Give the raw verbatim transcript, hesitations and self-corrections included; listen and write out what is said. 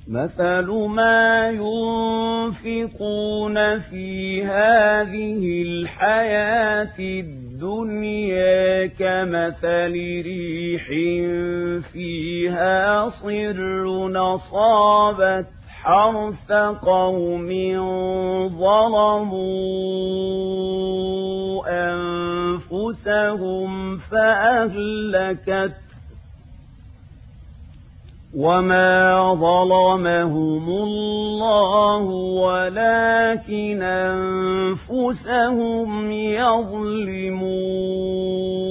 مثل ما ينفقون في هذه الحياة الدنيا كمثل ريح فيها صر أصابت حرث قوم ظلموا أنفسهم فأهلكت وما ظلمهم الله ولكن أنفسهم يظلمون